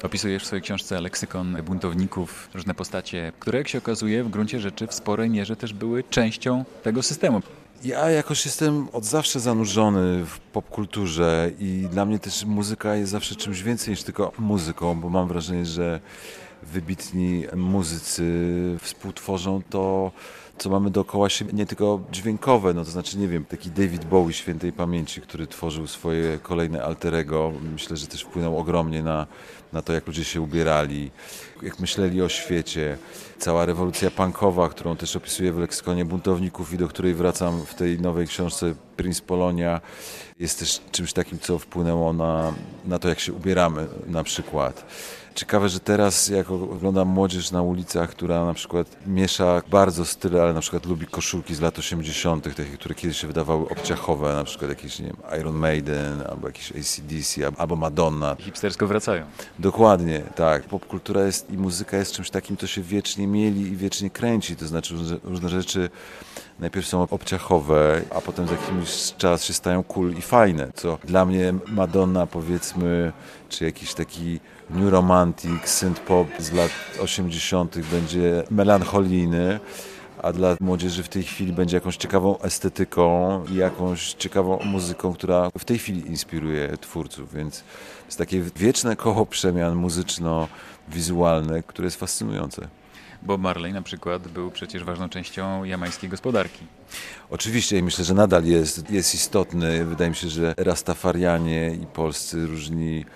Opisujesz w swojej książce leksykon buntowników, różne postacie, które jak się okazuje w gruncie rzeczy w sporej mierze też były częścią tego systemu. Ja jakoś jestem od zawsze zanurzony w popkulturze i dla mnie też muzyka jest zawsze czymś więcej niż tylko muzyką, bo mam wrażenie, że wybitni muzycy współtworzą to, co mamy dookoła siebie, nie tylko dźwiękowe, no to znaczy, nie wiem, taki David Bowie świętej pamięci, który tworzył swoje kolejne alter ego, myślę, że też wpłynął ogromnie na to, jak ludzie się ubierali, jak myśleli o świecie. Cała rewolucja punkowa, którą też opisuję w leksykonie buntowników i do której wracam w tej nowej książce Prince Polonia, jest też czymś takim, co wpłynęło na to, jak się ubieramy na przykład. Ciekawe, że teraz jak oglądam młodzież na ulicach, która na przykład miesza bardzo style, ale na przykład lubi koszulki z lat 80., takie, które kiedyś się wydawały obciachowe, na przykład jakieś, nie wiem, Iron Maiden, albo jakieś AC/DC, albo Madonna. Hipstersko wracają. Dokładnie, tak. Popkultura jest i muzyka jest czymś takim, co się wiecznie mieli i wiecznie kręci, to znaczy różne rzeczy najpierw są obciachowe, a potem za jakimś czas się stają cool i fajne, co dla mnie Madonna, powiedzmy, czy jakiś taki New Romantic, synth-pop z lat 80. będzie melancholijny, a dla młodzieży w tej chwili będzie jakąś ciekawą estetyką i jakąś ciekawą muzyką, która w tej chwili inspiruje twórców, więc jest takie wieczne koło przemian muzyczno-wizualne, które jest fascynujące. Bob Marley na przykład był przecież ważną częścią jamańskiej gospodarki. Oczywiście i myślę, że nadal jest istotny. Wydaje mi się, że Rastafarianie i polscy różni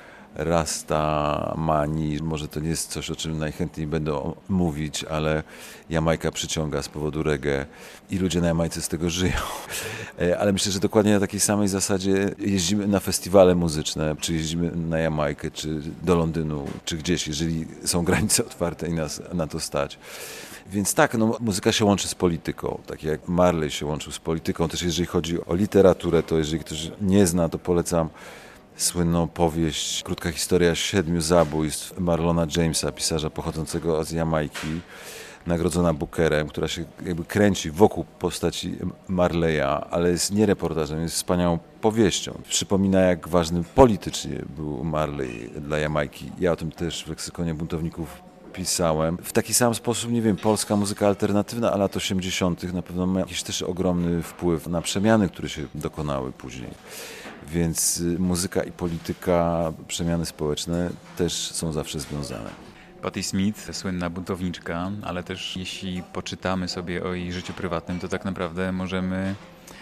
Rastamani, może to nie jest coś, o czym najchętniej będą mówić, ale Jamajka przyciąga z powodu reggae i ludzie na Jamajce z tego żyją. Ale myślę, że dokładnie na takiej samej zasadzie jeździmy na festiwale muzyczne, czy jeździmy na Jamajkę, czy do Londynu, czy gdzieś, jeżeli są granice otwarte i nas na to stać. Więc tak, no, muzyka się łączy z polityką, tak jak Marley się łączył z polityką. Też jeżeli chodzi o literaturę, to jeżeli ktoś nie zna, to polecam słynną powieść, krótka historia 7 zabójstw Marlona Jamesa, pisarza pochodzącego z Jamajki, nagrodzona Bookerem, która się jakby kręci wokół postaci Marleya, ale jest nie reportażem, jest wspaniałą powieścią. Przypomina, jak ważny politycznie był Marley dla Jamajki. Ja o tym też w leksykonie buntowników pisałem. W taki sam sposób, nie wiem, polska muzyka alternatywna, a lat 80. na pewno ma jakiś też ogromny wpływ na przemiany, które się dokonały później. Więc muzyka i polityka, przemiany społeczne też są zawsze związane. Patti Smith, słynna buntowniczka, ale też jeśli poczytamy sobie o jej życiu prywatnym, to tak naprawdę możemy...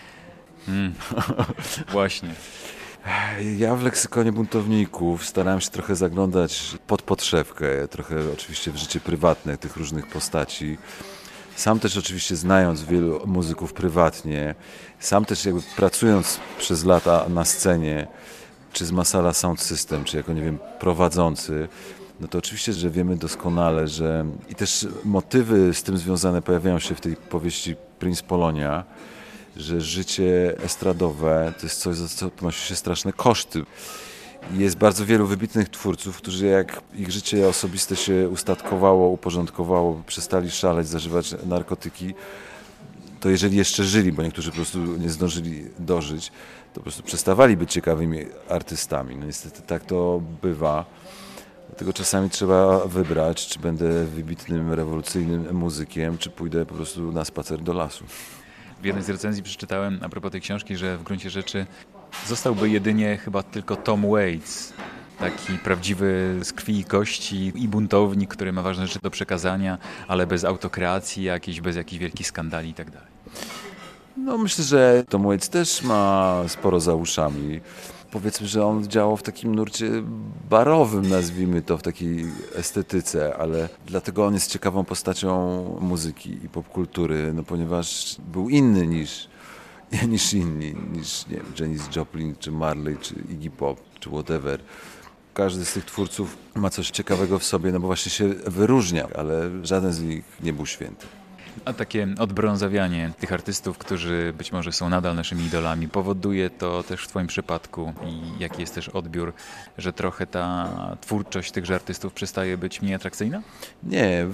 Właśnie. Ja w leksykonie buntowników starałem się trochę zaglądać pod podszewkę, trochę oczywiście w życie prywatne tych różnych postaci. Sam też oczywiście znając wielu muzyków prywatnie, sam też jakby pracując przez lata na scenie, czy z Masala Sound System, czy jako, nie wiem, prowadzący, no to oczywiście, że wiemy doskonale, że i też motywy z tym związane pojawiają się w tej powieści Prince Polonia, że życie estradowe to jest coś, za co ponosi się straszne koszty. Jest bardzo wielu wybitnych twórców, którzy jak ich życie osobiste się ustatkowało, uporządkowało, przestali szaleć, zażywać narkotyki, to jeżeli jeszcze żyli, bo niektórzy po prostu nie zdążyli dożyć, to po prostu przestawali być ciekawymi artystami. No niestety tak to bywa. Dlatego czasami trzeba wybrać, czy będę wybitnym, rewolucyjnym muzykiem, czy pójdę po prostu na spacer do lasu. W jednej z recenzji przeczytałem a propos tej książki, że w gruncie rzeczy zostałby jedynie chyba tylko Tom Waits, taki prawdziwy z krwi i kości i buntownik, który ma ważne rzeczy do przekazania, ale bez autokreacji jakiejś, bez jakichś wielkich skandali i tak dalej. No myślę, że Tom Waits też ma sporo za uszami. Powiedzmy, że on działał w takim nurcie barowym, nazwijmy to, w takiej estetyce, ale dlatego on jest ciekawą postacią muzyki i popkultury, no ponieważ był inny niż inni, niż nie wiem, Janis Joplin, czy Marley, czy Iggy Pop, czy whatever. Każdy z tych twórców ma coś ciekawego w sobie, no bo właśnie się wyróżnia, ale żaden z nich nie był święty. A takie odbrązawianie tych artystów, którzy być może są nadal naszymi idolami, powoduje to też w twoim przypadku i jaki jest też odbiór, że trochę ta twórczość tychże artystów przestaje być mniej atrakcyjna? Nie,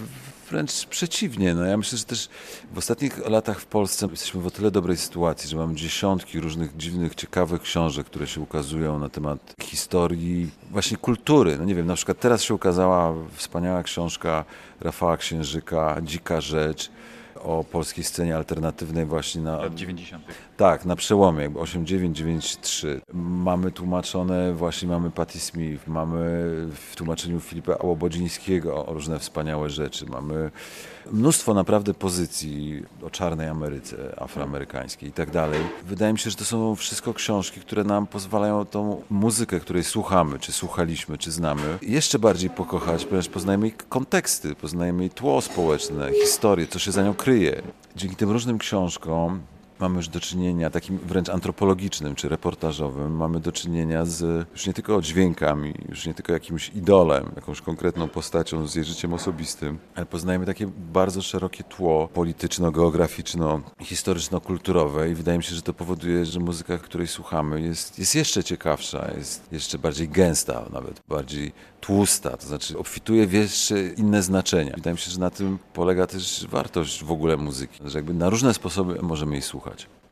wręcz przeciwnie. No ja myślę, że też w ostatnich latach w Polsce jesteśmy w o tyle dobrej sytuacji, że mamy dziesiątki różnych dziwnych, ciekawych książek, które się ukazują na temat historii, właśnie kultury. No nie wiem, na przykład teraz się ukazała wspaniała książka Rafała Księżyka, Dzika Rzecz, o polskiej scenie alternatywnej właśnie na... Lat 90. Tak, na przełomie, jakby 8-9-9-3. Mamy tłumaczone, właśnie mamy Patti Smith, mamy w tłumaczeniu Filipa Łobodzińskiego różne wspaniałe rzeczy. Mamy mnóstwo naprawdę pozycji o czarnej Ameryce, afroamerykańskiej i tak dalej. Wydaje mi się, że to są wszystko książki, które nam pozwalają tą muzykę, której słuchamy, czy słuchaliśmy, czy znamy, jeszcze bardziej pokochać, ponieważ poznajemy jej konteksty, poznajemy jej tło społeczne, historię, co się za nią kryje. Dzięki tym różnym książkom mamy już do czynienia, takim wręcz antropologicznym czy reportażowym, mamy do czynienia z już nie tylko dźwiękami, już nie tylko jakimś idolem, jakąś konkretną postacią z jej życiem osobistym, ale poznajemy takie bardzo szerokie tło polityczno-geograficzno-historyczno-kulturowe i wydaje mi się, że to powoduje, że muzyka, której słuchamy jest jeszcze ciekawsza, jest jeszcze bardziej gęsta, nawet bardziej tłusta, to znaczy obfituje w jeszcze inne znaczenia. Wydaje mi się, że na tym polega też wartość w ogóle muzyki, że jakby na różne sposoby możemy jej słuchać.